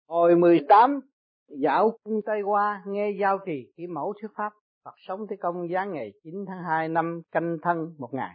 Hồi 18 dạo cung Tây qua, nghe giao trì ký mẫu thuyết pháp. Phật sống Thế Công giáng ngày 9 tháng 2 năm Canh Thân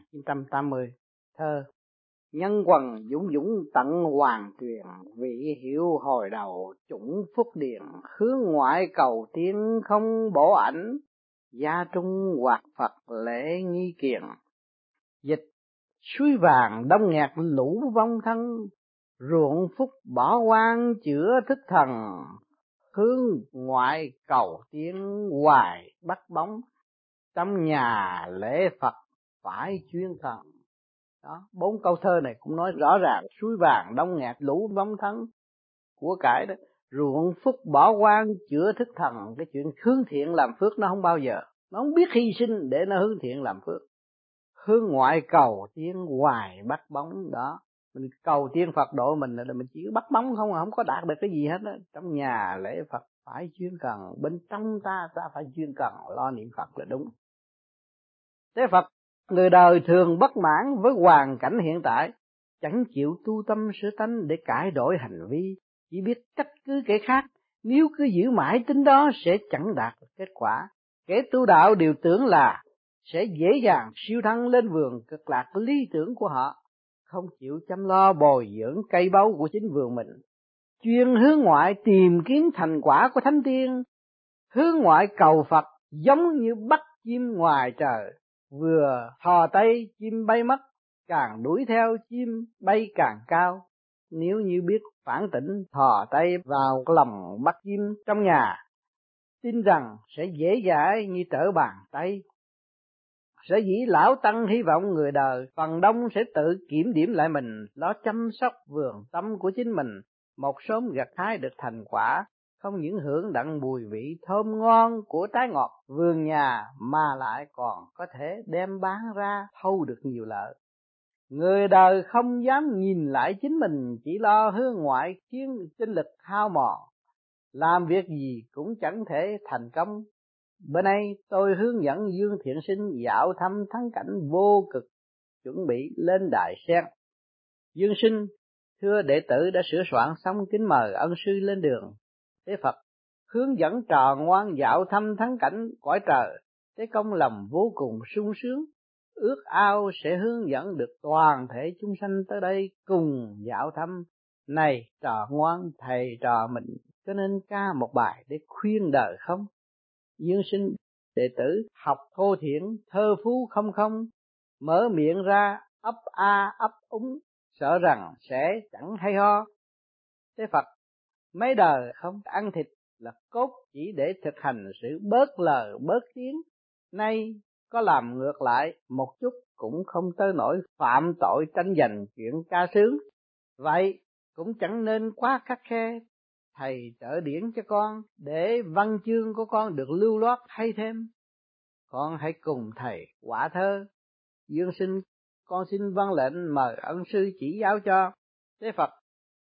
1980. Thơ: nhân quần dũng dũng tận hoàng truyền, vị hiệu hồi đầu chủng phúc điền, hướng ngoại cầu tiến không bổ ảnh, gia trung hoạt Phật lễ nghi kiền. Dịch: suối vàng đông nghẹt lũ vong thân, ruộng phúc bỏ hoang chữa thức thần, hướng ngoại cầu tiến hoài bắt bóng, trong nhà lễ Phật phải chuyên thần. Đó, 4 câu thơ này cũng nói rõ ràng suối vàng đông nghẹt lũ vong thân của cải đó, ruộng phúc bỏ hoang chữa thức thần. Cái chuyện hướng thiện làm phước nó không bao giờ, nó không biết hy sinh để nó hướng thiện làm phước. Hướng ngoại cầu tiến hoài bắt bóng. Đó, mình cầu tiên Phật độ mình là mình chỉ bắt bóng không, không có đạt được cái gì hết đó. Trong nhà lễ Phật phải chuyên cần, bên trong ta phải chuyên cần lo niệm Phật là đúng. Thế Phật người đời thường bất mãn với hoàn cảnh hiện tại, chẳng chịu tu tâm sửa tánh để cải đổi hành vi, chỉ biết trách cứ kẻ khác. Nếu cứ giữ mãi tính đó sẽ chẳng đạt được kết quả. Kẻ tu đạo đều tưởng là sẽ dễ dàng siêu thăng lên vườn cực lạc lý tưởng của họ, không chịu chăm lo bồi dưỡng cây báu của chính vườn mình, chuyên hướng ngoại tìm kiếm thành quả của thánh tiên. Hướng ngoại cầu Phật giống như bắt chim ngoài trời, vừa thò tay chim bay mất, càng đuổi theo chim bay càng cao. Nếu như biết phản tỉnh thò tay vào lòng bắt chim trong nhà, tin rằng sẽ dễ dãi như trở bàn tay. Sở dĩ lão tăng hy vọng người đời phần đông sẽ tự kiểm điểm lại mình, lo chăm sóc vườn tâm của chính mình, một sớm gặt hái được thành quả, không những hưởng đặng mùi vị thơm ngon của trái ngọt vườn nhà mà lại còn có thể đem bán ra thâu được nhiều lợi. Người đời không dám nhìn lại chính mình, chỉ lo hướng ngoại khiến tinh lực hao mòn, làm việc gì cũng chẳng thể thành công. Bữa nay tôi hướng dẫn Dương Thiện Sinh dạo thăm thắng cảnh vô cực, chuẩn bị lên đài sen. Dương Sinh thưa đệ tử đã sửa soạn xong, kính mời ân sư lên đường. Thế Phật hướng dẫn trò ngoan dạo thăm thắng cảnh cõi trời. Thế Công lòng vô cùng sung sướng, ước ao sẽ hướng dẫn được toàn thể chúng sanh tới đây cùng dạo thăm. Này trò ngoan thầy trò mình, cho nên ca một bài để khuyên đời không? Dương Sinh đệ tử học thô thiển thơ phú không, mở miệng ra ấp a ấp úng, sợ rằng sẽ chẳng hay ho. Thế Phật mấy đời không ăn thịt là cốt chỉ để thực hành sự bớt lời bớt tiếng, nay có làm ngược lại một chút cũng không tới nỗi phạm tội tranh giành chuyện ca sướng. Vậy cũng chẳng nên quá khắt khe. Thầy trợ điển cho con để văn chương của con được lưu loát hay thêm. Con hãy cùng thầy quả thơ. Dương Sinh con xin vâng lệnh mời ân sư chỉ giáo cho. Thế Phật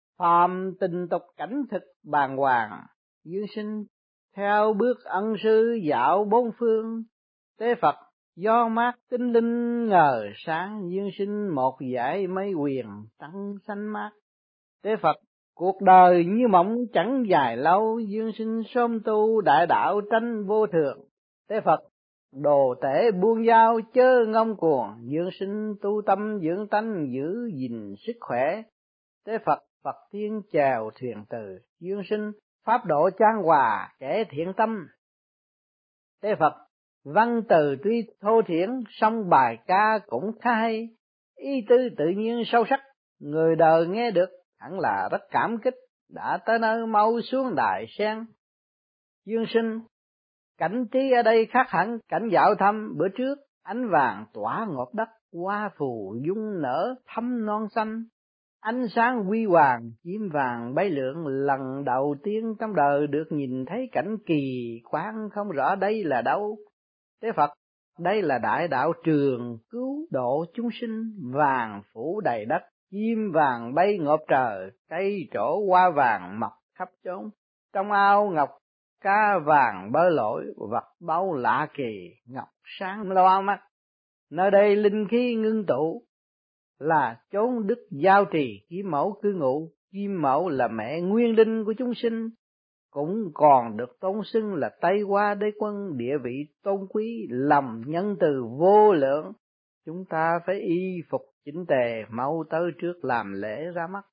phàm tình tục cảnh thực bàng hoàng, Dương Sinh theo bước ân sư dạo bốn phương. Thế Phật do mát tinh linh ngời sáng, Dương Sinh một dải mây quyền trắng xanh mát. Thế Phật cuộc đời như mộng chẳng dài lâu, Dương Sinh sớm tu đại đạo tranh vô thường. Thế Phật đồ tể buông dao chớ ngông cuồng, Dương Sinh tu tâm dưỡng tánh giữ gìn sức khỏe. Thế Phật Phật tiên chèo thuyền từ, Dương Sinh pháp độ chan hòa kẻ thiện tâm. Thế Phật văn từ tuy thô thiển, song bài ca cũng khá hay, ý tư tự nhiên sâu sắc, người đời nghe được hẳn là rất cảm kích. Đã tới nơi mau xuống đài sen. Dương Sinh cảnh trí ở đây khác hẳn cảnh dạo thăm bữa trước, ánh vàng tỏa ngọt đất, hoa phù dung nở thắm non xanh, ánh sáng huy hoàng chim vàng bay lượn. Lần đầu tiên trong đời được nhìn thấy cảnh kỳ quán, không rõ đây là đâu. Thế Phật đây là đại đạo trường cứu độ chúng sinh, vàng phủ đầy đất, chim vàng bay ngộp trời, cây trổ hoa vàng mọc khắp chốn. Trong ao ngọc cá vàng bơi lội, vật báu lạ kỳ ngọc sáng loa mắt. Nơi đây linh khí ngưng tụ, là chốn đức giao trì ký mẫu cư ngụ. Kim Mẫu là mẹ nguyên linh của chúng sinh, cũng còn được tôn xưng là Tây Hoa Đế Quân, địa vị tôn quý, lòng nhân từ vô lượng. Chúng ta phải y phục chỉnh tề, mau tới trước làm lễ ra mắt.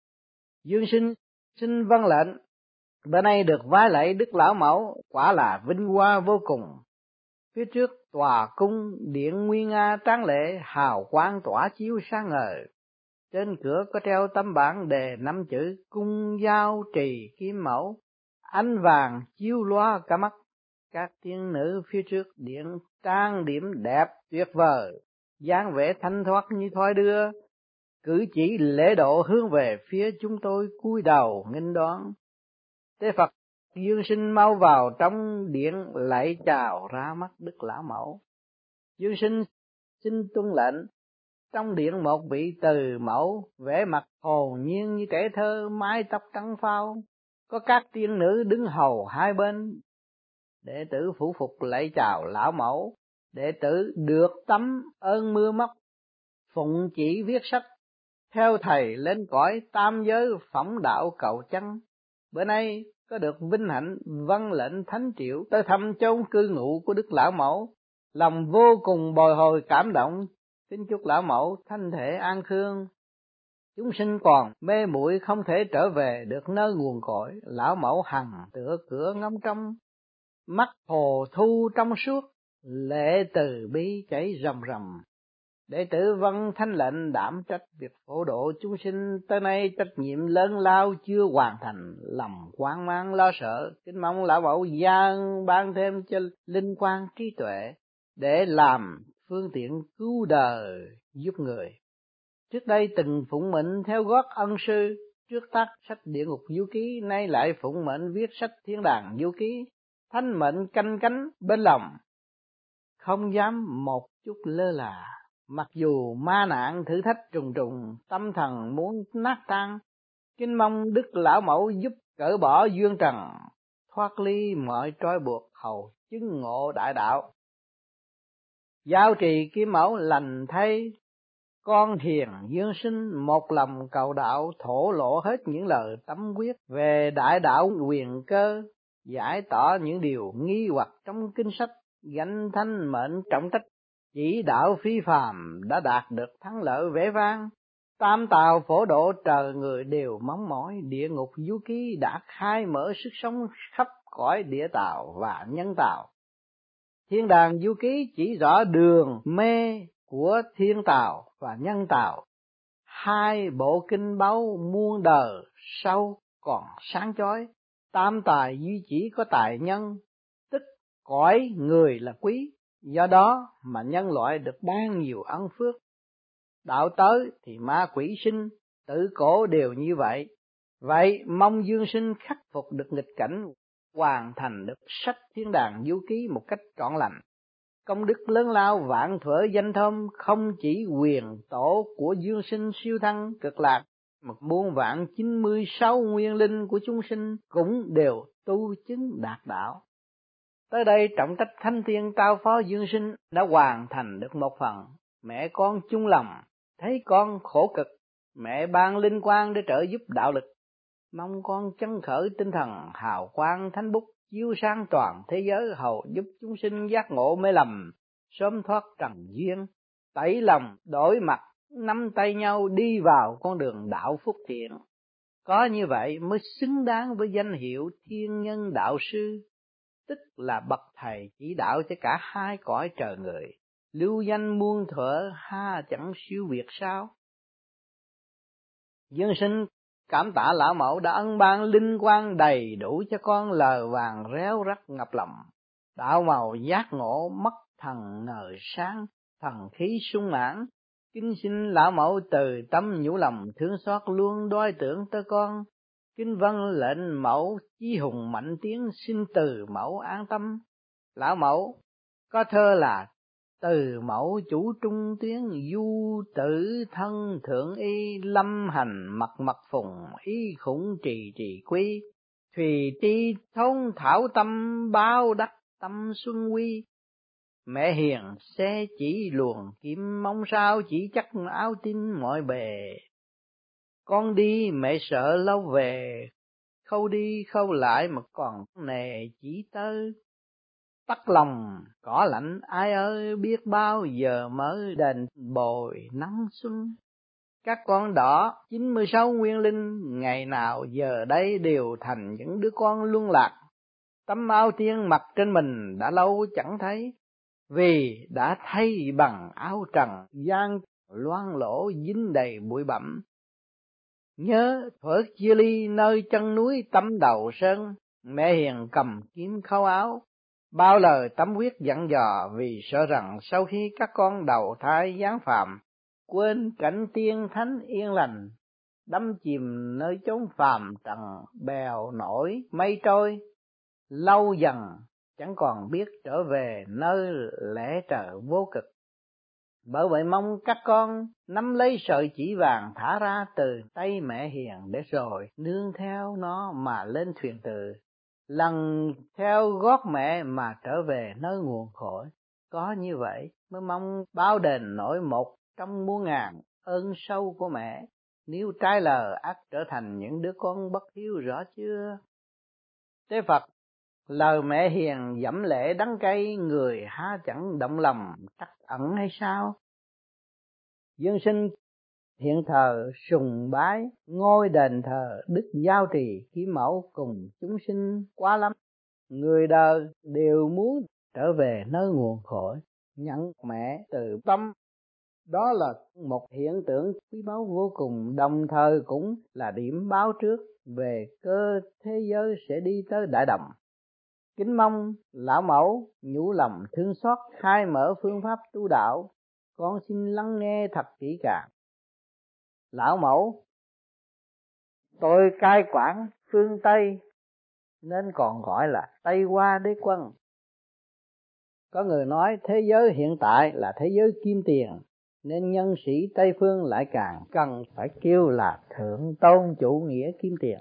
Dương Sinh xin vâng lệnh. Bữa nay được vái lạy Đức Lão Mẫu, quả là vinh hoa vô cùng. Phía trước tòa cung điện nguy nga tráng lệ, hào quang tỏa chiếu sáng ngời. Trên cửa có treo tấm bảng đề 5 chữ Cung Giao Trì Kim Mẫu, ánh vàng chiếu loa cả mắt. Các tiên nữ phía trước điện trang điểm đẹp tuyệt vời, dáng vẻ thanh thoát như thoi đưa, cử chỉ lễ độ hướng về phía chúng tôi cúi đầu nghênh đón. Tế Phật Dương Sinh mau vào trong điện lạy chào ra mắt Đức Lão Mẫu. Dương Sinh xin tuân lệnh. Trong điện một vị từ mẫu, vẻ mặt hồn nhiên như trẻ thơ, mái tóc trắng phao, có các tiên nữ đứng hầu hai bên. Đệ tử phủ phục lạy chào Lão Mẫu. Đệ tử được tấm ơn mưa móc, phụng chỉ viết sách, theo thầy lên cõi tam giới phỏng đạo cầu chân. Bữa nay có được vinh hạnh vâng lệnh thánh triệu tới thăm chốn cư ngụ của Đức Lão Mẫu, lòng vô cùng bồi hồi cảm động. Kính chúc Lão Mẫu thân thể an khương. Chúng sinh còn mê muội không thể trở về được nơi nguồn cội. Lão Mẫu hằng tựa cửa ngóng trong, mắt hồ thu trong suốt, lệ từ bi chảy ròng ròng. Đệ tử vâng thánh lệnh đảm trách việc phổ độ chúng sinh, tới nay trách nhiệm lớn lao chưa hoàn thành, lòng hoang mang lo sợ. Kính mong Lão Mẫu giang ban thêm cho linh quang trí tuệ, để làm phương tiện cứu đời giúp người. Trước đây từng phụng mệnh theo gót ân sư, trước tác sách Địa Ngục Du Ký, nay lại phụng mệnh viết sách Thiên Đàng Du Ký. Thánh mệnh canh cánh bên lòng, không dám một chút lơ là. Mặc dù ma nạn thử thách trùng trùng, tâm thần muốn nát tan, kính mong Đức Lão Mẫu giúp cởi bỏ duyên trần, thoát ly mọi trói buộc, hầu chứng ngộ đại đạo. Giao Trì Kim Mẫu lành thay, con hiền Dương Sinh một lòng cầu đạo, thổ lộ hết những lời tâm quyết về đại đạo quyền cơ, giải tỏ những điều nghi hoặc trong kinh sách, gánh thanh mệnh trọng trách, chỉ đạo phi phàm đã đạt được thắng lợi vẻ vang. Tam tào phổ độ trời người đều mong mỏi, Địa Ngục Du Ký đã khai mở sức sống khắp cõi địa tào và nhân tào. Thiên Đàng Du Ký chỉ rõ đường mê của thiên tào và nhân tào, hai bộ kinh báu muôn đời sau còn sáng chói. Tam tài duy chỉ có tài nhân, tức cõi người là quý, do đó mà nhân loại được ban nhiều ân phước. Đạo tới thì ma quỷ sinh, tự cổ đều như vậy. Vậy mong Dương Sinh khắc phục được nghịch cảnh, hoàn thành được sách Thiên Đàng Du Ký một cách trọn lành. Công đức lớn lao vạn thuở danh thơm, không chỉ quyền tổ của Dương Sinh siêu thăng cực lạc, mà muôn vạn 96 nguyên linh của chúng sinh cũng đều tu chứng đạt đạo. Tới đây trọng trách thánh tiên trao phó Dương Sinh đã hoàn thành được một phần. Mẹ con chung lòng, thấy con khổ cực, mẹ ban linh quang để trợ giúp đạo lực. Mong con chấn khởi tinh thần hào quang thánh bút, chiếu sáng toàn thế giới, hầu giúp chúng sinh giác ngộ mê lầm, sớm thoát trần duyên, tẩy lòng đổi mặt, nắm tay nhau đi vào con đường đạo phúc thiện. Có như vậy mới xứng đáng với danh hiệu thiên nhân đạo sư, tức là bậc thầy chỉ đạo cho cả hai cõi trời người. Lưu danh muôn thuở ha chẳng siêu việt sao? Dương Sinh cảm tạ Lão Mẫu đã ân ban linh quang đầy đủ cho con, lời vàng réo rắt ngập lòng, đạo màu giác ngộ, mắt thần ngời sáng, thần khí sung mãn. Kính xin Lão Mẫu từ tâm nhủ lòng thương xót luôn đối tưởng tới con. Kính vâng lệnh Mẫu chí hùng mạnh tiếng, xin từ Mẫu an tâm. Lão Mẫu có thơ là: từ Mẫu chủ trung tuyến, du tử thân thượng y, lâm hành mật mật phùng, y khủng trì trì quy. Thùy tri thôn thảo tâm, bao đắc tâm xuân quy. Mẹ hiền xe chỉ luồn kim, mong sao chỉ chắc áo tin mọi bề. Con đi mẹ sợ lâu về, khâu đi khâu lại mà còn nề chỉ tơ. Tắt lòng cỏ lạnh ai ơi, biết bao giờ mới đền bồi nắng xuân. Các con đỏ 96 nguyên linh, ngày nào giờ đây đều thành những đứa con luân lạc. Tấm áo tiên mặc trên mình đã lâu chẳng thấy, vì đã thay bằng áo trần gian loang lỗ dính đầy bụi bặm. Nhớ thuở chia ly nơi chân núi Tâm Đầu Sơn, mẹ hiền cầm kiếm khâu áo, bao lời tâm huyết dặn dò, vì sợ rằng sau khi các con đầu thai giáng phàm, quên cảnh tiên thánh yên lành, đắm chìm nơi chốn phàm trần bèo nổi mây trôi, lâu dần chẳng còn biết trở về nơi lẽ trời vô cực. Bởi vậy mong các con nắm lấy sợi chỉ vàng thả ra từ tay mẹ hiền, để rồi nương theo nó mà lên thuyền từ, lần theo gót mẹ mà trở về nơi nguồn cội. Có như vậy mới mong báo đền nổi một trong muôn ngàn ơn sâu của mẹ. Nếu trái lời ắt trở thành những đứa con bất hiếu, rõ chưa? Tế Phật, lời mẹ hiền dẫm lễ đắng cay, người há chẳng động lòng trắc ẩn hay sao? Dân sinh hiện thờ sùng bái ngôi đền thờ đức Giao Trì Kim Mẫu cùng chúng sinh quá lắm. Người đời đều muốn trở về nơi nguồn cội, nhận mẹ từ tâm. Đó là một hiện tượng quý báu vô cùng, đồng thời cũng là điểm báo trước về cơ thế giới sẽ đi tới đại đồng. Kính mong lão mẫu nhủ lòng thương xót, khai mở phương pháp tu đạo, con xin lắng nghe thật kỹ càng. Lão mẫu, tôi cai quản phương Tây nên còn gọi là Tây Hoa Đế Quân. Có người nói thế giới hiện tại là thế giới kim tiền, nên nhân sĩ Tây phương lại càng cần phải kêu là thượng tôn chủ nghĩa kim tiền.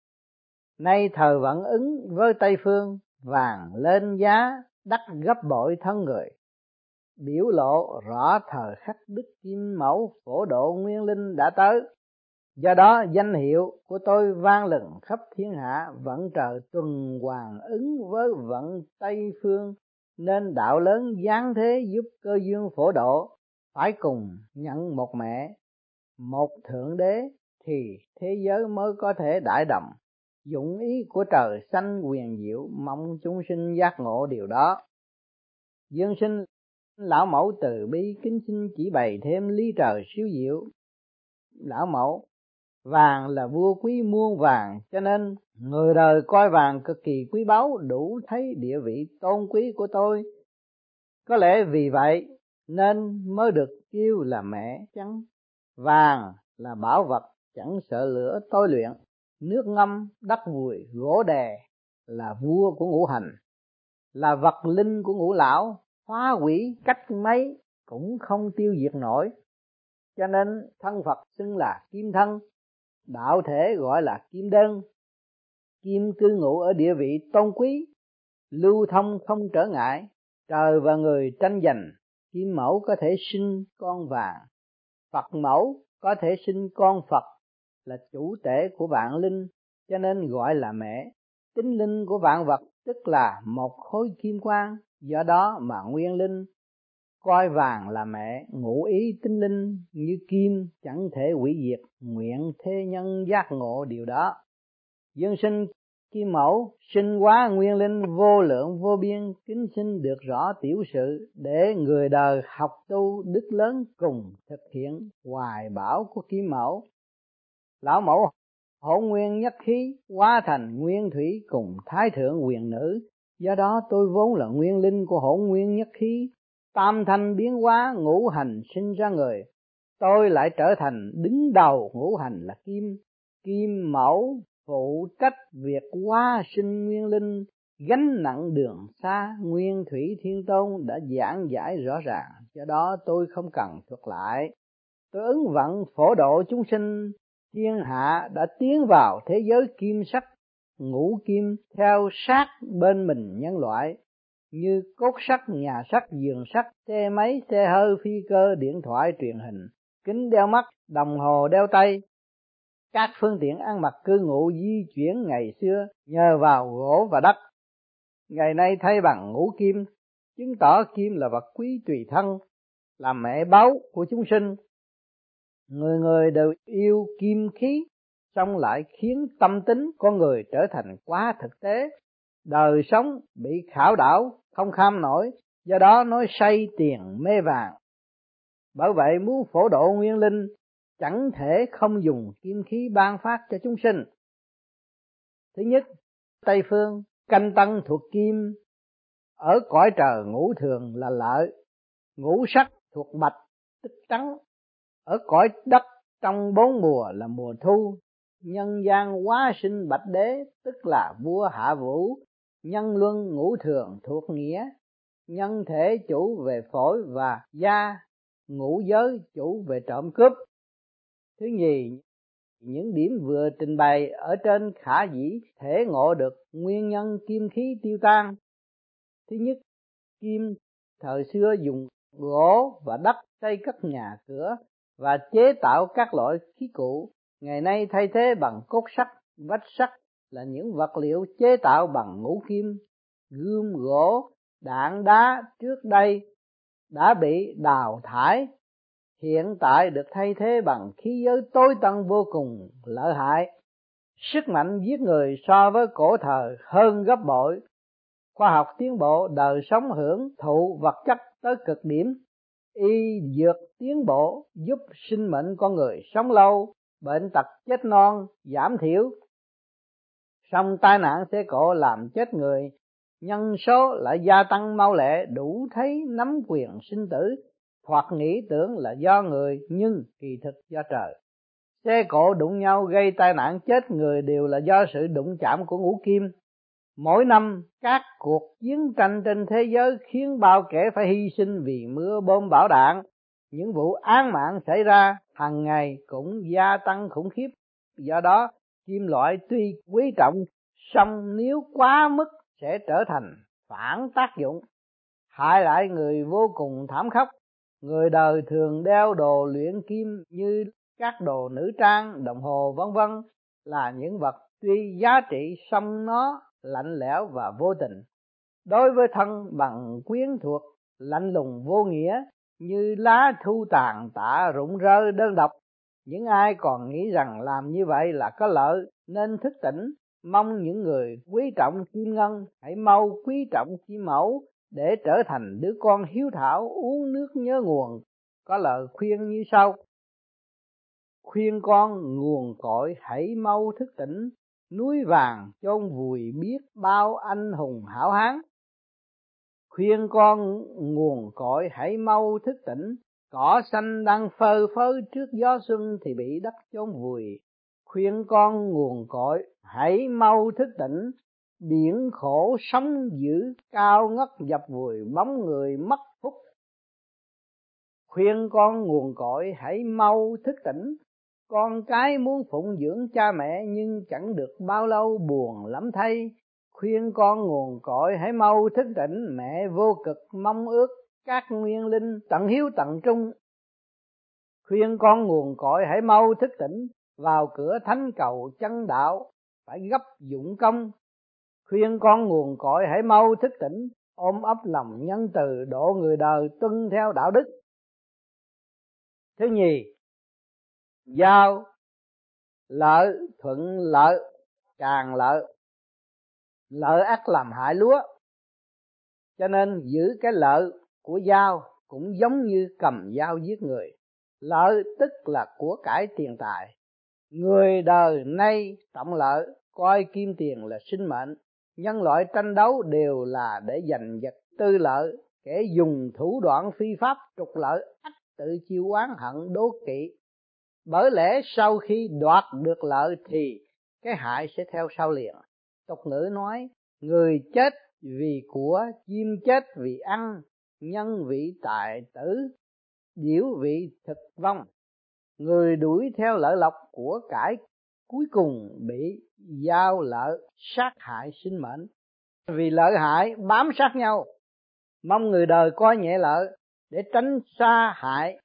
Nay thời vận ứng với Tây phương, vàng lên giá đắt gấp bội thân người, biểu lộ rõ thời khắc Đức Kim Mẫu phổ độ nguyên linh đã tới. Do đó danh hiệu của tôi vang lừng khắp thiên hạ, vận trời tuần hoàn ứng với vận Tây phương, nên đạo lớn giáng thế giúp cơ duyên phổ độ, phải cùng nhận một mẹ, một thượng đế thì thế giới mới có thể đại đồng. Dụng ý của trời xanh quyền diệu, mong chúng sinh giác ngộ điều đó. Dương sinh lão mẫu từ bi kính xin chỉ bày thêm lý trời siêu diệu. Lão mẫu, vàng là vua quý muôn vàng, cho nên người đời coi vàng cực kỳ quý báu, đủ thấy địa vị tôn quý của tôi. Có lẽ vì vậy nên mới được kêu là mẹ trắng. Vàng là bảo vật chẳng sợ lửa tôi luyện, nước ngâm đất vùi gỗ đè, là vua của ngũ hành, là vật linh của ngũ lão, phá hủy cách mấy cũng không tiêu diệt nổi. Cho nên thân Phật xưng là kim thân, đạo thể gọi là kim đơn. Kim cư ngụ ở địa vị tôn quý, lưu thông không trở ngại, trời và người tranh giành. Kim mẫu có thể sinh con vàng, Phật mẫu có thể sinh con Phật, là chủ tể của vạn linh, cho nên gọi là mẹ. Tính linh của vạn vật tức là một khối kim quang, do đó mà nguyên linh coi vàng là mẹ. Ngụ ý tính linh như kim chẳng thể hủy diệt, nguyện thế nhân giác ngộ điều đó. Dân sinh Kim Mẫu sinh hóa nguyên linh vô lượng vô biên, kính xin được rõ tiểu sự, để người đời học tu đức lớn cùng thực hiện hoài bão của Kim Mẫu. Lão mẫu hỗn nguyên nhất khí, hóa thành nguyên thủy cùng thái thượng quyền nữ, do đó tôi vốn là nguyên linh của hỗn nguyên nhất khí, tam thanh biến hóa ngũ hành sinh ra người, tôi lại trở thành đứng đầu ngũ hành là kim. Kim mẫu phụ trách việc hóa sinh nguyên linh, gánh nặng đường xa, nguyên thủy thiên tôn đã giảng giải rõ ràng, do đó tôi không cần thuật lại. Tôi ứng vận phổ độ chúng sinh, thiên hạ đã tiến vào thế giới kim sắc, ngũ kim theo sát bên mình nhân loại, như cốt sắt, nhà sắt, giường sắt, xe máy, xe hơi, phi cơ, điện thoại, truyền hình, kính đeo mắt, đồng hồ đeo tay. Các phương tiện ăn mặc cư ngụ di chuyển ngày xưa nhờ vào gỗ và đất, ngày nay thay bằng ngũ kim, chứng tỏ kim là vật quý tùy thân, là mẹ báu của chúng sinh. Người người đều yêu kim khí, song lại khiến tâm tính con người trở thành quá thực tế, đời sống bị khảo đảo không kham nổi, do đó nói say tiền mê vàng. Bởi vậy muốn phổ độ nguyên linh chẳng thể không dùng kim khí ban phát cho chúng sinh. Thứ nhất, Tây phương canh tân thuộc kim, ở cõi trời ngũ thường là lợi, ngũ sắc thuộc bạch tức trắng, ở cõi đất trong bốn mùa là mùa thu, nhân gian hóa sinh bạch đế tức là vua hạ vũ, nhân luân ngũ thường thuộc nghĩa, nhân thể chủ về phổi và da, ngũ giới chủ về trộm cướp. Thứ nhì, những điểm vừa trình bày ở trên khả dĩ thể ngộ được nguyên nhân kim khí tiêu tan. Thứ nhất, kim thời xưa dùng gỗ và đất xây cất nhà cửa và chế tạo các loại khí cụ, ngày nay thay thế bằng cốt sắt, vách sắt là những vật liệu chế tạo bằng ngũ kim. Gươm, gỗ, đạn đá trước đây đã bị đào thải, hiện tại được thay thế bằng khí giới tối tân vô cùng lợi hại, sức mạnh giết người so với cổ thời hơn gấp bội. Khoa học tiến bộ, đời sống hưởng thụ vật chất tới cực điểm, y dược tiến bộ giúp sinh mệnh con người sống lâu, bệnh tật chết non giảm thiểu. Song tai nạn xe cộ làm chết người, nhân số lại gia tăng mau lẹ, đủ thấy nắm quyền sinh tử, hoặc nghĩ tưởng là do người nhưng kỳ thực do trời. Xe cộ đụng nhau gây tai nạn chết người đều là do sự đụng chạm của ngũ kim. Mỗi năm các cuộc chiến tranh trên thế giới khiến bao kẻ phải hy sinh vì mưa bom bão đạn. Những vụ án mạng xảy ra hàng ngày cũng gia tăng khủng khiếp. Do đó kim loại tuy quý trọng, song nếu quá mức sẽ trở thành phản tác dụng, hại lại người vô cùng thảm khốc. Người đời thường đeo đồ luyện kim như các đồ nữ trang, đồng hồ vân vân là những vật tuy giá trị song nó lạnh lẽo và vô tình. Đối với thân bằng quyến thuộc, lạnh lùng vô nghĩa như lá thu tàn tả rụng rơi đơn độc. Những ai còn nghĩ rằng làm như vậy là có lợi nên thức tỉnh. Mong những người quý trọng kim ngân hãy mau quý trọng kim mẫu để trở thành đứa con hiếu thảo, uống nước nhớ nguồn. Có lời khuyên như sau: khuyên con nguồn cội hãy mau thức tỉnh, núi vàng chôn vùi biết bao anh hùng hảo hán. Khuyên con nguồn cội hãy mau thức tỉnh, cỏ xanh đang phơ phới trước gió xuân thì bị đất chôn vùi. Khuyên con nguồn cội hãy mau thức tỉnh, biển khổ sóng dữ cao ngất dập vùi bóng người mất phúc. Khuyên con nguồn cội hãy mau thức tỉnh, con cái muốn phụng dưỡng cha mẹ nhưng chẳng được bao lâu buồn lắm thay. Khuyên con nguồn cội hãy mau thức tỉnh, mẹ vô cực mong ước các nguyên linh tận hiếu tận trung. Khuyên con nguồn cội hãy mau thức tỉnh, vào cửa thánh cầu chân đạo phải gấp dụng công. Khuyên con nguồn cội hãy mau thức tỉnh, ôm ấp lòng nhân từ độ người đời tuân theo đạo đức. Thứ nhì, giao lợi thuận lợi càng lợi, lợi ác làm hại lúa, cho nên giữ cái lợi của dao cũng giống như cầm dao giết người. Lợi tức là của cải tiền tài. Người đời nay trọng lợi, coi kim tiền là sinh mệnh. Nhân loại tranh đấu đều là để giành giật tư lợi, kẻ dùng thủ đoạn phi pháp trục lợi ắt tự chịu oán hận đố kỵ. Bởi lẽ sau khi đoạt được lợi thì cái hại sẽ theo sau liền. Tục ngữ nói, người chết vì của, chim chết vì ăn, nhân vị tại tử, điểu vị thực vong. Người đuổi theo lợi lộc của cải cuối cùng bị giao lợi sát hại sinh mệnh. Vì lợi hại bám sát nhau, mong người đời coi nhẹ lợi để tránh sa hại,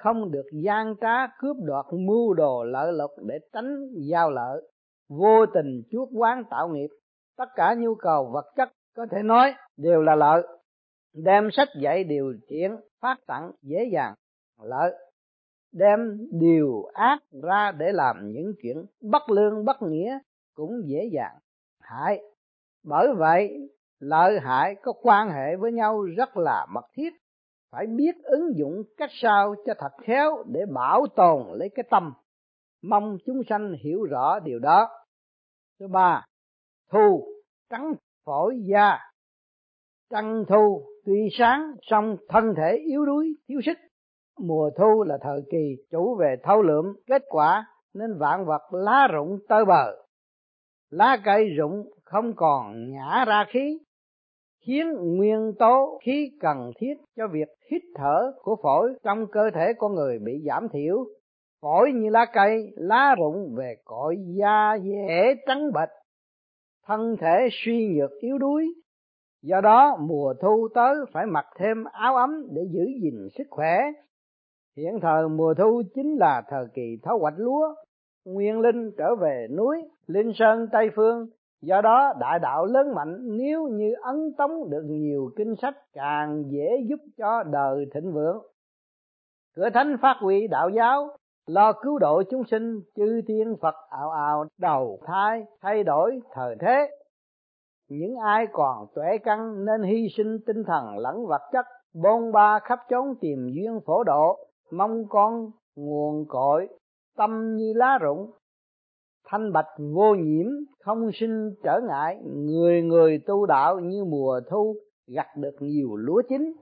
không được gian trá cướp đoạt mưu đồ lợi lộc để tránh giao lợi, vô tình chuốc oán tạo nghiệp. Tất cả nhu cầu vật chất có thể nói đều là lợi, đem sách dạy điều thiện phát tặng dễ dàng lợi, đem điều ác ra để làm những chuyện bất lương bất nghĩa cũng dễ dàng hại. Bởi vậy lợi hại có quan hệ với nhau rất là mật thiết, phải biết ứng dụng cách sao cho thật khéo để bảo tồn lấy cái tâm, mong chúng sanh hiểu rõ điều đó. Thứ ba, thu trắng phổi da. Trăng thu tuy sáng song thân thể yếu đuối thiếu sức. Mùa thu là thời kỳ chủ về thâu lượm kết quả, nên vạn vật lá rụng tơi bờ, lá cây rụng không còn nhả ra khí, khiến nguyên tố khí cần thiết cho việc hít thở của phổi trong cơ thể con người bị giảm thiểu. Phổi như lá cây, lá rụng về cội da dễ trắng bệch, thân thể suy nhược yếu đuối. Do đó mùa thu tới phải mặc thêm áo ấm để giữ gìn sức khỏe. Hiện thời mùa thu chính là thời kỳ thu hoạch lúa, nguyên linh trở về núi Linh Sơn Tây Phương. Do đó đại đạo lớn mạnh nếu như ấn tống được nhiều kinh sách càng dễ giúp cho đời thịnh vượng. Cửa thánh phát huy đạo giáo, lo cứu độ chúng sinh, chư thiên Phật ào ào đầu thai thay đổi thời thế. Những ai còn tuệ căn nên hy sinh tinh thần lẫn vật chất, bôn ba khắp chốn tìm duyên phổ độ, mong con nguồn cội, tâm như lá rụng, thanh bạch vô nhiễm, không sinh trở ngại. Người người tu đạo như mùa thu, gặt được nhiều lúa chín.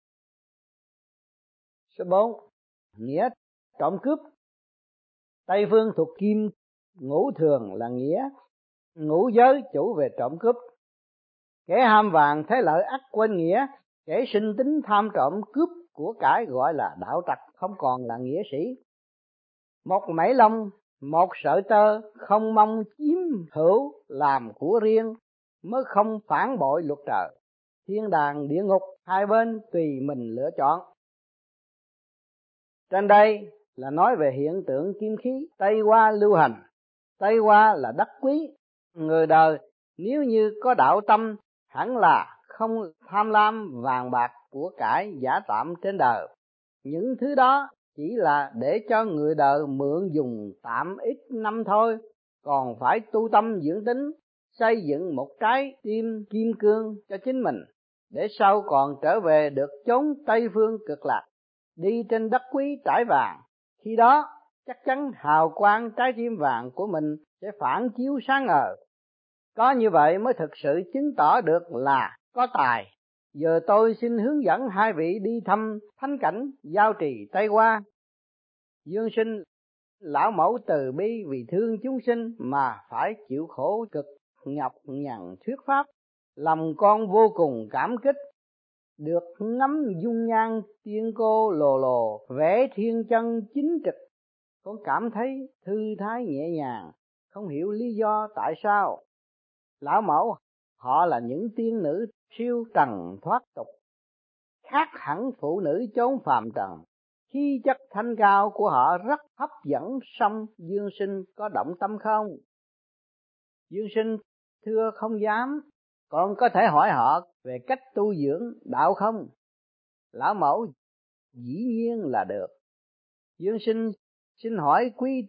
Số 4. Nghĩa trộm cướp. Tây phương thuộc kim, ngũ thường là nghĩa, ngũ giới chủ về trộm cướp. Kẻ ham vàng thế lợi ắt quên nghĩa, kẻ sinh tính tham trộm cướp của cải gọi là đạo tặc, không còn là nghĩa sĩ. Một mảy lông, một sợi tơ, không mong chiếm hữu làm của riêng, mới không phản bội luật trời. Thiên đàng địa ngục hai bên tùy mình lựa chọn. Trên đây là nói về hiện tượng kim khí Tây Hoa lưu hành. Tây Hoa là đất quý, người đời nếu như có đạo tâm hẳn là không tham lam vàng bạc của cải giả tạm trên đời. Những thứ đó chỉ là để cho người đời mượn dùng tạm ít năm thôi, còn phải tu tâm dưỡng tính, xây dựng một trái tim kim cương cho chính mình, để sau còn trở về được chốn Tây phương cực lạc, đi trên đất quý trải vàng. Khi đó chắc chắn hào quang trái tim vàng của mình sẽ phản chiếu sáng ngời. Có như vậy mới thực sự chứng tỏ được là có tài. Giờ tôi xin hướng dẫn hai vị đi thăm thánh cảnh Giao Trì Tây Hoa. Dương Sinh lão mẫu từ bi vì thương chúng sinh mà phải chịu khổ cực nhọc nhằn thuyết pháp, lòng con vô cùng cảm kích. Được ngắm dung nhan tiên cô lồ lồ, vẽ thiên chân chính trực, con cảm thấy thư thái nhẹ nhàng, không hiểu lý do tại sao. Lão mẫu họ là những tiên nữ siêu trần thoát tục, khác hẳn phụ nữ chốn phàm trần. Khí chất thanh cao của họ rất hấp dẫn, song Dương Sinh có động tâm không? Dương Sinh thưa không dám, con có thể hỏi họ về cách tu dưỡng đạo không? Lão mẫu dĩ nhiên là được. Dương Sinh xin hỏi quý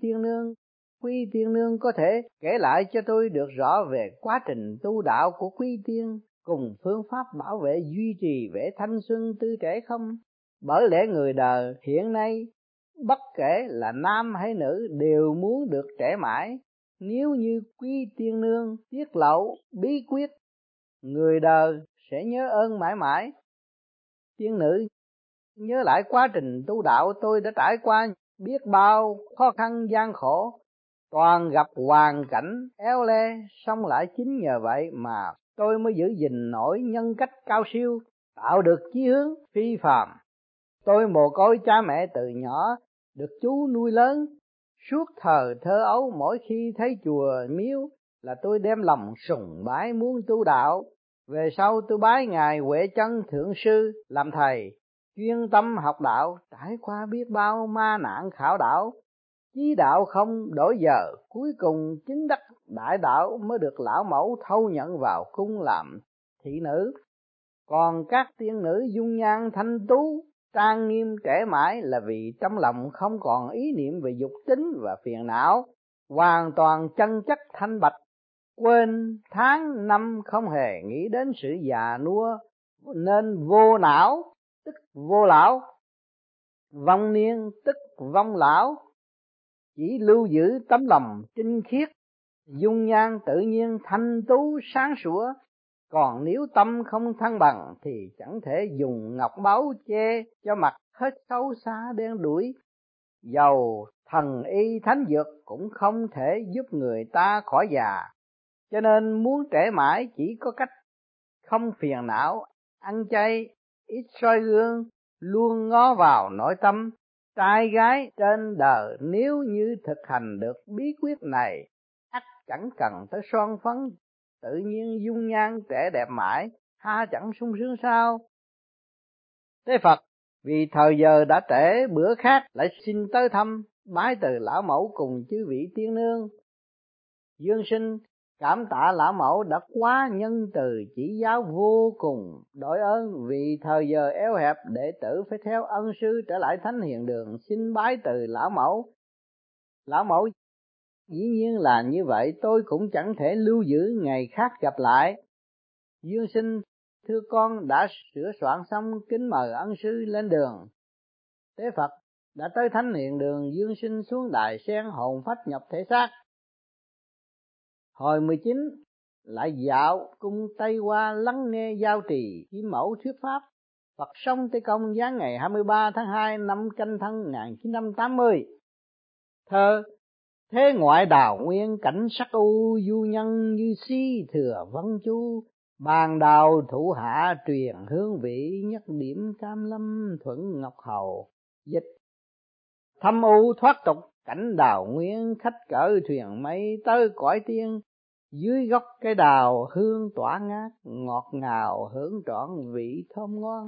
tiên nương có thể kể lại cho tôi được rõ về quá trình tu đạo của quý tiên, cùng phương pháp bảo vệ duy trì vẻ thanh xuân tươi trẻ không? Bởi lẽ người đời hiện nay bất kể là nam hay nữ đều muốn được trẻ mãi. Nếu như quý tiên nương tiết lộ bí quyết, người đời sẽ nhớ ơn mãi mãi. Tiên nữ nhớ lại quá trình tu đạo tôi đã trải qua biết bao khó khăn gian khổ, toàn gặp hoàn cảnh éo le, song lại chính nhờ vậy mà tôi mới giữ gìn nổi nhân cách cao siêu, tạo được chí hướng phi phàm. Tôi mồ côi cha mẹ từ nhỏ, được chú nuôi lớn. Suốt thời thơ ấu mỗi khi thấy chùa miếu là tôi đem lòng sùng bái muốn tu đạo. Về sau tôi bái ngài Huệ Chân thượng sư làm thầy, chuyên tâm học đạo, trải qua biết bao ma nạn khảo đạo, chí đạo không đổi giờ, cuối cùng chứng đắc đại đạo mới được lão mẫu thâu nhận vào cung làm thị nữ. Còn các tiên nữ dung nhan thanh tú, trang nghiêm trẻ mãi là vì trong lòng không còn ý niệm về dục tính và phiền não, hoàn toàn chân chất thanh bạch, quên tháng năm không hề nghĩ đến sự già nua, nên vô não tức vô lão, vong niên tức vong lão, chỉ lưu giữ tấm lòng tinh khiết, dung nhan tự nhiên thanh tú sáng sủa. Còn nếu tâm không thăng bằng thì chẳng thể dùng ngọc báu che cho mặt hết xấu xa đen đuổi. Dầu thần y thánh dược cũng không thể giúp người ta khỏi già. Cho nên muốn trẻ mãi chỉ có cách không phiền não, ăn chay, ít soi gương, luôn ngó vào nội tâm. Trai gái trên đời nếu như thực hành được bí quyết này, ắt chẳng cần tới son phấn, tự nhiên dung nhan trẻ đẹp mãi, ha chẳng sung sướng sao? Thế Phật vì thời giờ đã trễ, bữa khác lại xin tới thăm, bái từ lão mẫu cùng chư vị tiên nương. Dương sinh cảm tạ lão mẫu đã quá nhân từ chỉ giáo vô cùng đội ơn, vì thời giờ eo hẹp đệ tử phải theo ân sư trở lại Thánh Hiền Đường xin bái từ lão mẫu. Lão mẫu dĩ nhiên là như vậy, tôi cũng chẳng thể lưu giữ ngày khác gặp lại. Dương sinh thưa con đã sửa soạn xong, kính mời ân sư lên đường. Tế Phật đã tới Thánh Hiền Đường, Dương sinh xuống đài sen hồn phách nhập thể xác. Hồi 19 lại dạo cung Tây Hoa lắng nghe giao trì Kim Mẫu thuyết pháp. Phật sống Tây Công giáng ngày 23 tháng 2 năm Canh Thân 1980. Thơ thế ngoại đào nguyên cảnh sắc u, du nhân như si thừa vân chu, bàn đào thủ hạ truyền hương vị, nhất điểm cam lâm thuận ngọc hầu. Dịch thâm u thoát tục cảnh đào nguyên, khách cỡ thuyền mây tới cõi tiên, dưới gốc cây đào hương tỏa ngát, ngọt ngào hưởng trọn vị thơm ngon.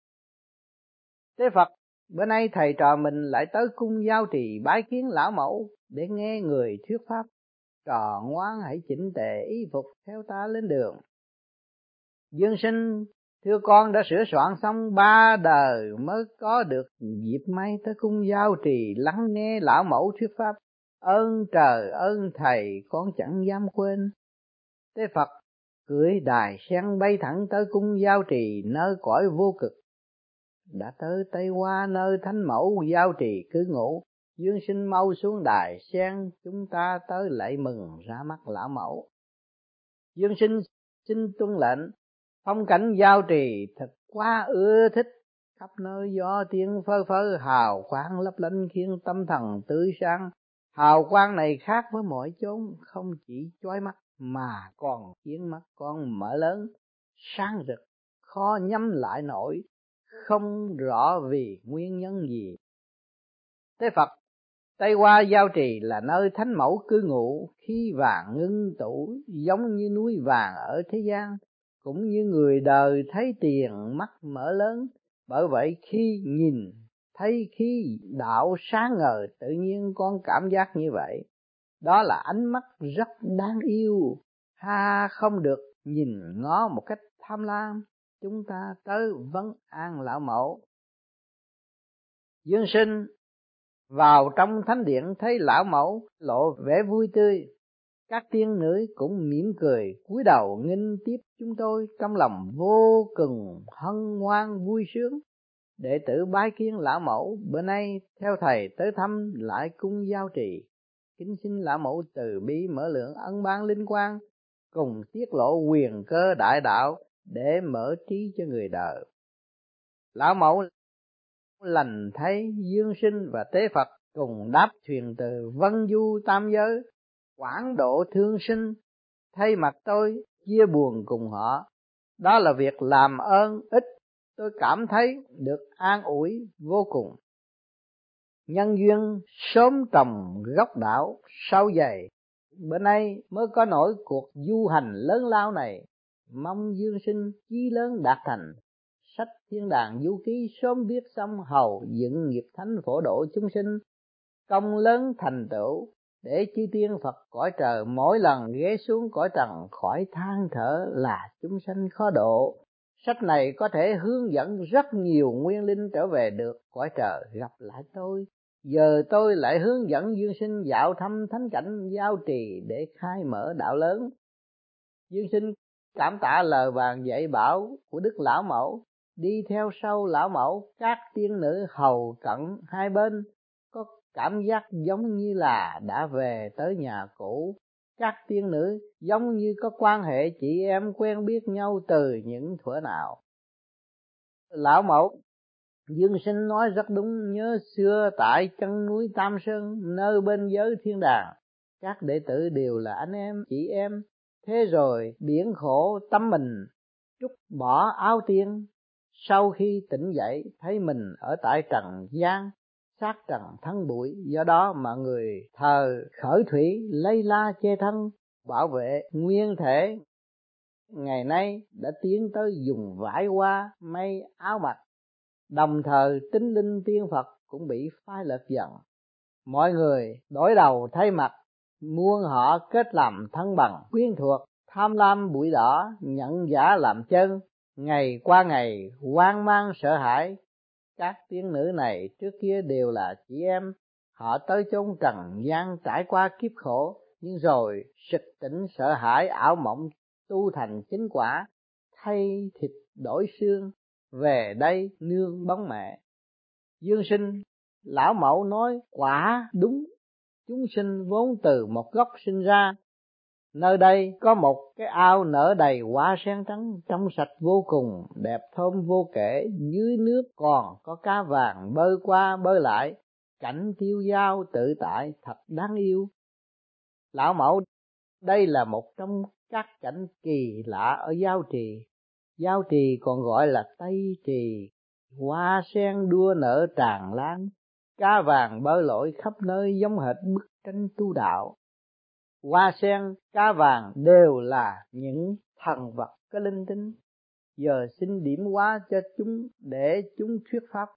Thế Phật bữa nay thầy trò mình lại tới cung giao trì bái kiến lão mẫu để nghe người thuyết pháp. Trò ngoan hãy chỉnh tề y phục theo ta lên đường. Dương sinh thưa con đã sửa soạn xong 3 đời mới có được dịp may tới cung giao trì lắng nghe lão mẫu thuyết pháp. Ơn trời ơn thầy con chẳng dám quên. Thế Phật cưỡi đài sen bay thẳng tới cung giao trì nơi cõi vô cực. Đã tới Tây Hoa nơi thánh mẫu giao trì cư ngụ. Dương sinh mau xuống đài sen, chúng ta tới lạy mừng ra mắt lão mẫu. Dương sinh xin tuân lệnh. Phong cảnh giao trì thật quá ưa thích, khắp nơi gió tiếng phơ phơ, hào quang lấp lánh khiến tâm thần tươi sáng. Hào quang này khác với mọi chốn, không chỉ chói mắt mà còn khiến mắt con mở lớn, sáng rực, khó nhắm lại nổi, không rõ vì nguyên nhân gì. Thế Phật Tây Hoa giao trì là nơi thánh mẫu cư ngụ, khi vàng ngưng tụ giống như núi vàng ở thế gian, cũng như người đời thấy tiền mắt mở lớn. Bởi vậy khi nhìn thấy khí đạo sáng ngời, tự nhiên con cảm giác như vậy. Đó là ánh mắt rất đáng yêu, không được nhìn ngó một cách tham lam. Chúng ta tới vấn an lão mẫu. Dương sinh vào trong thánh điện thấy lão mẫu lộ vẻ vui tươi. Các tiên nữ cũng mỉm cười cúi đầu nghênh tiếp chúng tôi, trong lòng vô cùng hân hoan vui sướng. Đệ tử bái kiến lão mẫu, bữa nay theo thầy tới thăm lại cung giao trì, kính xin lão mẫu từ bi mở lượng ân ban linh quang, cùng tiết lộ quyền cơ đại đạo để mở trí cho người đời. Lão mẫu lành thấy Dương sinh và Tế Phật cùng đáp thuyền từ Vân Du tam giới, quảng độ thương sinh, thay mặt tôi chia buồn cùng họ. Đó là việc làm ơn ích, tôi cảm thấy được an ủi vô cùng. Nhân duyên sớm trồng gốc đạo sâu dày, bữa nay mới có nổi cuộc du hành lớn lao này. Mong Dương sinh chí lớn đạt thành, sách thiên đàng du ký sớm viết xong, hầu dựng nghiệp thánh phổ độ chúng sinh, công lớn thành tựu để chư tiên Phật cõi trời mỗi lần ghé xuống cõi trần khỏi than thở là chúng sanh khó độ. Sách này có thể hướng dẫn rất nhiều nguyên linh trở về được cõi trời gặp lại tôi. Giờ tôi lại hướng dẫn Dương Sinh dạo thăm thánh cảnh Giao Trì để khai mở đạo lớn. Dương Sinh cảm tạ lời vàng dạy bảo của Đức Lão Mẫu, đi theo sau Lão Mẫu, các tiên nữ hầu cận hai bên có cảm giác giống như là đã về tới nhà cũ. Các tiên nữ giống như có quan hệ chị em quen biết nhau từ những thuở nào. Lão Mẫu Dương Sinh nói rất đúng, nhớ xưa tại chân núi Tam Sơn, nơi bên giới thiên đàng, các đệ tử đều là anh em, chị em. Thế rồi biển khổ tâm mình, trút bỏ áo tiên. Sau khi tỉnh dậy, thấy mình ở tại trần gian, xác trần thân bụi. Do đó mà người thờ khởi thủy, lây la che thân, bảo vệ nguyên thể. Ngày nay đã tiến tới dùng vải hoa may áo mặc. Đồng thời tinh linh tiên Phật cũng bị phai lệch dần. Mọi người đổi đầu thay mặt, muôn họ kết làm thân bằng quyến thuộc, tham lam bụi đỏ, nhận giả làm chân. Ngày qua ngày hoang mang sợ hãi. Các tiên nữ này trước kia đều là chị em, họ tới chốn trần gian trải qua kiếp khổ, nhưng rồi sực tỉnh sợ hãi ảo mộng, tu thành chính quả, thay thịt đổi xương, về đây nương bóng mẹ. Dương Sinh, Lão Mẫu nói quả đúng, chúng sinh vốn từ một gốc sinh ra. Nơi đây có một cái ao nở đầy hoa sen trắng, trong sạch vô cùng, đẹp thơm vô kể. Dưới nước còn có cá vàng bơi qua bơi lại, cảnh tiêu dao tự tại thật đáng yêu. Lão Mẫu, đây là một trong các cảnh kỳ lạ ở Giao Trì. Giao Trì còn gọi là Tây Trì, hoa sen đua nở tràn lan, cá vàng bơi lội khắp nơi giống hệt bức tranh tu đạo. Hoa sen, cá vàng đều là những thần vật có linh tính. Giờ xin điểm hóa cho chúng để chúng thuyết pháp.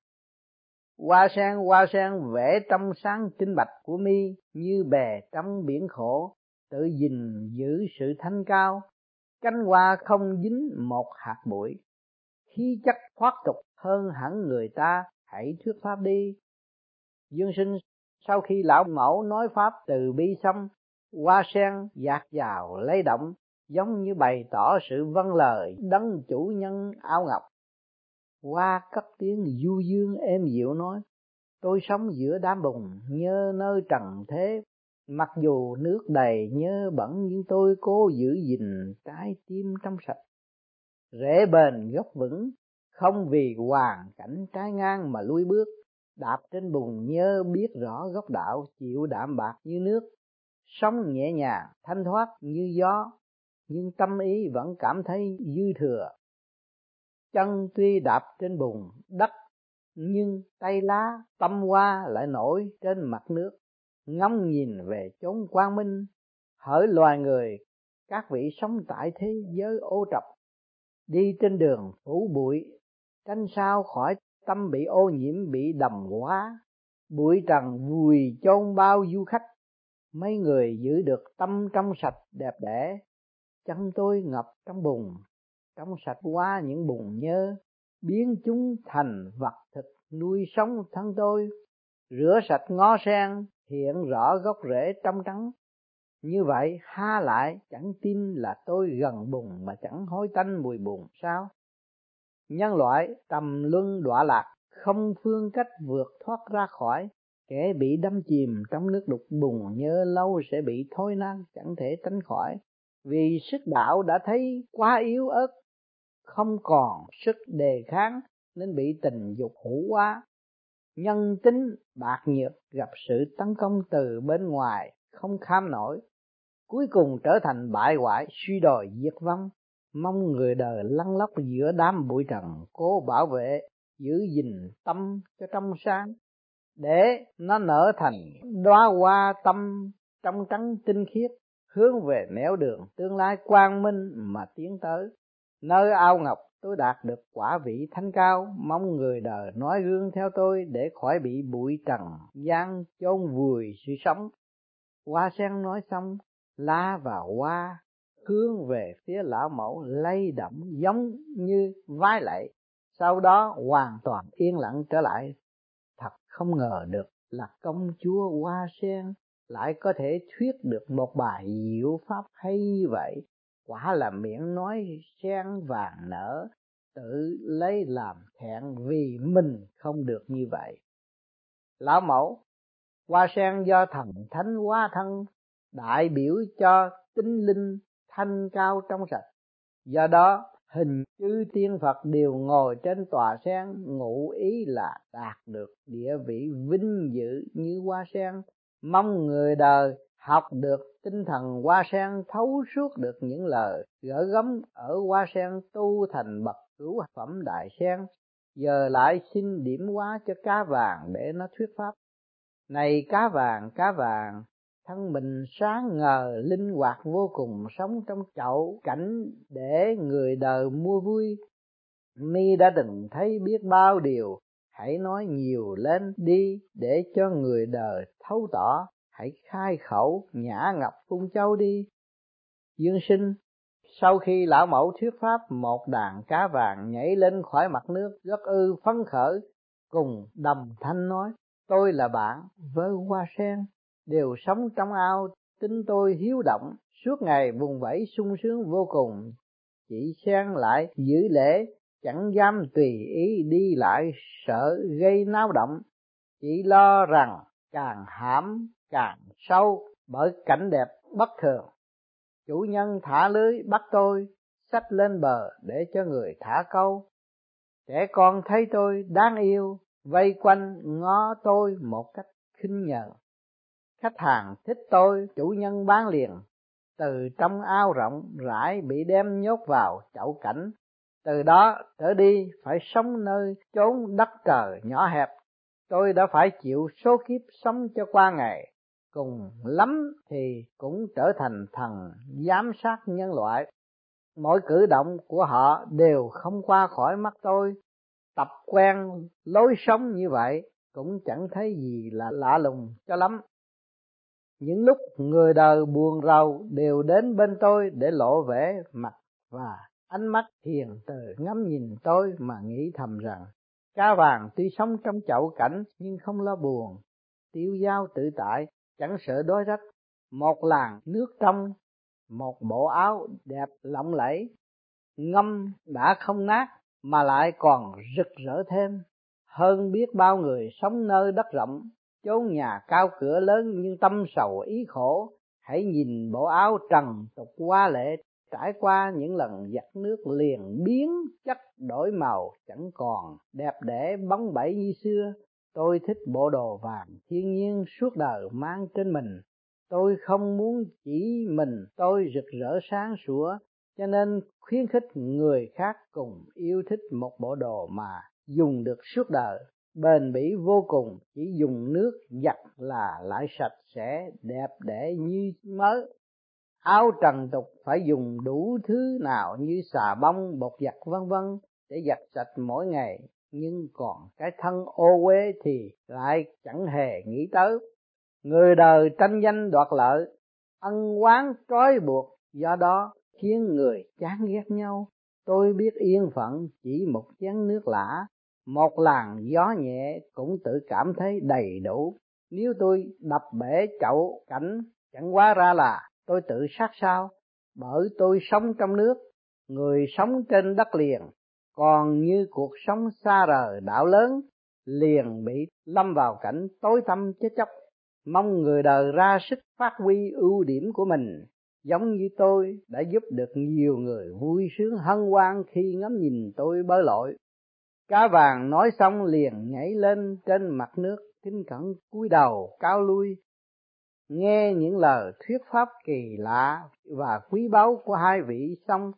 Hoa sen vẽ trong sáng tinh bạch của mi, như bè trong biển khổ, tự gìn giữ sự thanh cao. Cánh hoa không dính một hạt bụi, khí chất thoát tục hơn hẳn người ta, hãy thuyết pháp đi. Dương Sinh, sau khi Lão Mẫu nói pháp từ bi xong, hoa sen dạt dào lay động, giống như bày tỏ sự vâng lời đấng chủ nhân áo ngọc. Hoa cất tiếng du dương êm dịu nói, tôi sống giữa đám bùn nhơ nơi trần thế, mặc dù nước đầy nhơ bẩn nhưng tôi cố giữ gìn trái tim trong sạch. Rễ bền gốc vững, không vì hoàn cảnh trái ngang mà lui bước, đạp trên bùn nhơ biết rõ gốc đạo, chịu đạm bạc như nước, sống nhẹ nhàng thanh thoát như gió, nhưng tâm ý vẫn cảm thấy dư thừa. Chân tuy đạp trên bùn đất, nhưng tay lá tâm hoa lại nổi trên mặt nước, ngắm nhìn về chốn quang minh. Hỡi loài người, các vị sống tại thế giới ô trọc, đi trên đường phủ bụi, tránh sao khỏi tâm bị ô nhiễm, bị đầm hóa. Bụi trần vùi chôn bao du khách, mấy người giữ được tâm trong sạch đẹp đẽ. Chân tôi ngập trong bùn, trong sạch qua những bùn nhơ, biến chúng thành vật thực nuôi sống thân tôi. Rửa sạch ngó sen, hiện rõ gốc rễ trong trắng. Như vậy ha lại chẳng tin là tôi gần bùn mà chẳng hối tanh mùi bùn sao? Nhân loại trầm luân đọa lạc, không phương cách vượt thoát ra khỏi. Kẻ bị đâm chìm trong nước đục bùn nhơ lâu sẽ bị thối nát, chẳng thể tránh khỏi. Vì sức đạo đã thấy quá yếu ớt, không còn sức đề kháng nên bị tình dục hủ hóa. Nhân tính bạc nhược gặp sự tấn công từ bên ngoài không kham nổi, cuối cùng trở thành bại hoại suy đồi diệt vong. Mong người đời lăn lóc giữa đám bụi trần, cố bảo vệ giữ gìn tâm cho trong sáng, để nó nở thành đóa hoa tâm trong trắng tinh khiết, hướng về nẻo đường tương lai quang minh mà tiến tới. Nơi ao ngọc tôi đạt được quả vị thanh cao, mong người đời nói gương theo tôi để khỏi bị bụi trần gian chôn vùi sự sống. Hoa sen nói xong, lá vào hoa, hướng về phía lão mẫu lay động giống như vái lạy, sau đó hoàn toàn yên lặng trở lại. Thật không ngờ được là công chúa Hoa Sen lại có thể thuyết được một bài diệu pháp hay như vậy. Quả là miệng nói sen vàng nở, tự lấy làm thẹn vì mình không được như vậy. Lão mẫu, hoa sen do thần thánh hóa thân, đại biểu cho tinh linh thanh cao trong sạch. Do đó, hình chư tiên Phật đều ngồi trên tòa sen, ngụ ý là đạt được địa vị vinh dự như hoa sen. Mong người đời học được tinh thần hoa sen, thấu suốt được những lời gỡ gắm ở hoa sen, tu thành bậc cửu phẩm đại sen. Giờ lại xin điểm hóa cho cá vàng để nó thuyết pháp. Này cá vàng, thân mình sáng ngời linh hoạt vô cùng, sống trong chậu cảnh để người đời mua vui. Mi đã từng thấy biết bao điều, hãy nói nhiều lên đi để cho người đời thấu tỏ. Hãy khai khẩu nhã ngọc phun châu đi. Dương Sinh, sau khi lão mẫu thuyết pháp, một đàn cá vàng nhảy lên khỏi mặt nước rất phấn khởi, cùng đồng thanh nói: tôi là bạn với hoa sen, đều sống trong ao, tính tôi hiếu động, suốt ngày vùng vẫy sung sướng vô cùng. Chị sen lại giữ lễ, chẳng dám tùy ý đi lại, sợ gây náo động. Chị lo rằng càng hãm càng sâu bởi cảnh đẹp bất thường. Chủ nhân thả lưới bắt tôi, xách lên bờ để cho người thả câu. Trẻ con thấy tôi đáng yêu, vây quanh ngó tôi một cách khinh nhờn. Khách hàng thích tôi, chủ nhân bán liền. Từ trong ao rộng rãi bị đem nhốt vào chậu cảnh. Từ đó trở đi phải sống nơi chốn đất trời nhỏ hẹp. Tôi đã phải chịu số kiếp sống cho qua ngày. Cùng lắm thì cũng trở thành thần giám sát nhân loại. Mỗi cử động của họ đều không qua khỏi mắt tôi. Tập quen lối sống như vậy cũng chẳng thấy gì là lạ lùng cho lắm. Những lúc người đời buồn rầu đều đến bên tôi để lộ vẻ mặt và ánh mắt hiền từ ngắm nhìn tôi mà nghĩ thầm rằng cá vàng tuy sống trong chậu cảnh nhưng không lo buồn, tiêu dao tự tại, chẳng sợ đói rách. Một làn nước trong, một bộ áo đẹp lộng lẫy, ngâm đã không nát mà lại còn rực rỡ thêm. Hơn biết bao người sống nơi đất rộng, chốn nhà cao cửa lớn nhưng tâm sầu ý khổ. Hãy nhìn bộ áo trần tục hoa lệ, trải qua những lần giặt nước liền biến chất đổi màu, chẳng còn đẹp đẽ bóng bẩy như xưa. Tôi thích bộ đồ vàng thiên nhiên suốt đời mang trên mình. Tôi không muốn chỉ mình tôi rực rỡ sáng sủa, cho nên khuyến khích người khác cùng yêu thích một bộ đồ mà dùng được suốt đời, bền bỉ vô cùng, chỉ dùng nước giặt là lại sạch sẽ đẹp đẽ như mới. Áo trần tục phải dùng đủ thứ nào như xà bông, bột giặt vân vân để giặt sạch mỗi ngày, nhưng còn cái thân ô uế thì lại chẳng hề nghĩ tới. Người đời tranh danh đoạt lợi, ân oán trói buộc, do đó khiến người chán ghét nhau. Tôi biết yên phận chỉ một chén nước lã, một làn gió nhẹ cũng tự cảm thấy đầy đủ. Nếu tôi đập bể chậu cảnh, chẳng quá ra là tôi tự sát sao, bởi tôi sống trong nước, người sống trên đất liền, còn như cuộc sống xa rời đảo lớn, liền bị lâm vào cảnh tối tăm chết chóc. Mong người đời ra sức phát huy ưu điểm của mình, giống như tôi đã giúp được nhiều người vui sướng hân hoan khi ngắm nhìn tôi bơi lội. Cá vàng nói xong liền nhảy lên trên mặt nước, kính cẩn cúi đầu cao lui, nghe những lời thuyết pháp kỳ lạ và quý báu của hai vị xong,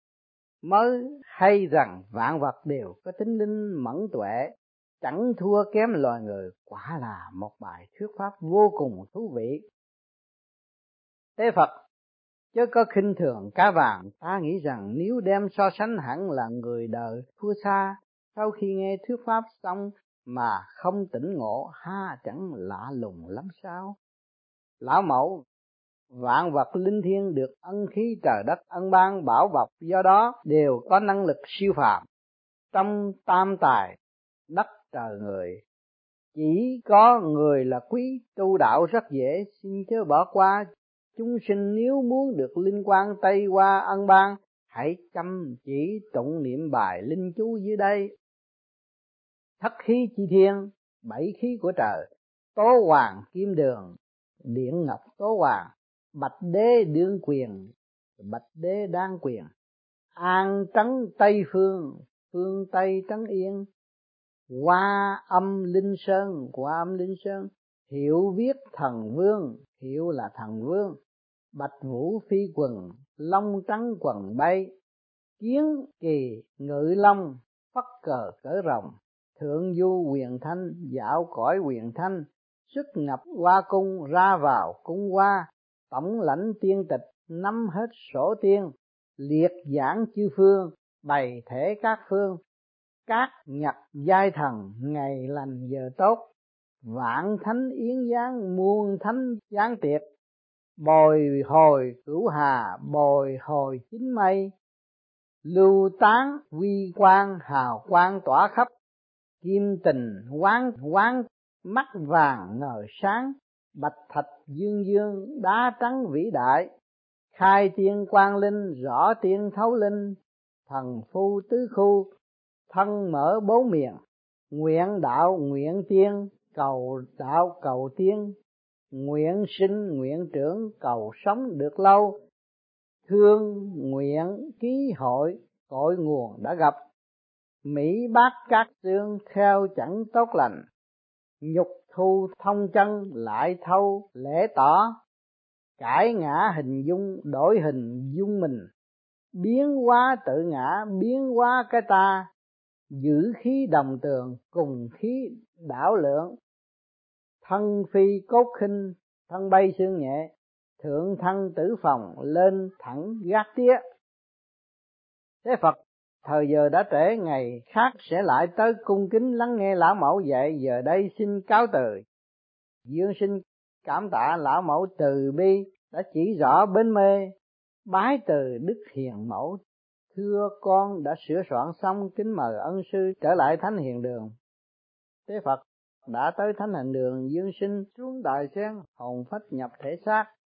mới hay rằng vạn vật đều có tính linh mẫn tuệ, chẳng thua kém loài người. Quả là một bài thuyết pháp vô cùng thú vị. Tế Phật, Chớ có khinh thường cá vàng. Ta nghĩ rằng nếu đem so sánh hẳn là người đời thua xa, sau khi nghe thuyết pháp xong mà không tỉnh ngộ, ha chẳng lạ lùng lắm sao? Lão mẫu, vạn vật linh thiêng được ân khí trời đất ân ban bảo bọc, do đó đều có năng lực siêu phàm. Trong tam tài đất trời người, chỉ có người là quý, tu đạo rất dễ, xin chớ bỏ qua. Chúng sinh nếu muốn được linh quang Tây Hoa ân ban, hãy chăm chỉ tụng niệm bài linh chú dưới đây. Thất khí chi thiên, bảy khí của trời, tố hoàng kim đường, điện ngọc tố hoàng, bạch đế đương quyền, bạch đế đan quyền, an trấn tây phương, phương tây trấn yên, Hoa âm linh sơn, Hoa âm linh sơn, hiệu viết thần vương, hiệu là thần vương, bạch vũ phi quần, long trắng quần bay, kiến kỳ ngự long, phất cờ cỡ rồng, thượng du huyền thanh, dạo cõi huyền thanh, xuất nhập hoa cung, ra vào cung hoa, tổng lãnh tiên tịch, nắm hết sổ tiên, liệt giảng chư phương, bày thể các phương, các nhật giai thần, ngày lành giờ tốt, vạn thánh yến giáng, muôn thánh giáng tiệc, bồi hồi cửu hà, bồi hồi chín mây, lưu tán huy quang, hào quang tỏa khắp, kim tình quán quán, mắt vàng ngời sáng, bạch thạch dương dương, đá trắng vĩ đại, khai tiên quang linh, rõ tiên thấu linh, thần phu tứ khu, thân mở bốn miền, nguyện đạo nguyện tiên, cầu đạo cầu tiên, nguyện sinh nguyện trưởng, cầu sống được lâu, thương nguyện ký hội, cội nguồn đã gặp, Mỹ bát cát xương theo chẳng tốt lành, nhục thu thông chân lại thâu lễ tỏ, cải ngã hình dung đổi hình dung mình, biến hóa tự ngã biến hóa cái ta, giữ khí đồng tường cùng khí đảo lượng, thân phi cốt khinh thân bay xương nhẹ, thượng thân tử phòng lên thẳng gác tía. Thế Phật thời giờ đã trễ, ngày khác sẽ lại tới cung kính lắng nghe lão mẫu dạy, giờ đây xin cáo từ. Dương sinh cảm tạ lão mẫu từ bi đã chỉ rõ bến mê, bái từ đức hiền mẫu. Thưa con đã sửa soạn xong, kính mời ân sư trở lại thánh hiền đường. Thế Phật đã tới thánh hiền đường, dương sinh xuống đài sen, hồn phách nhập thể xác,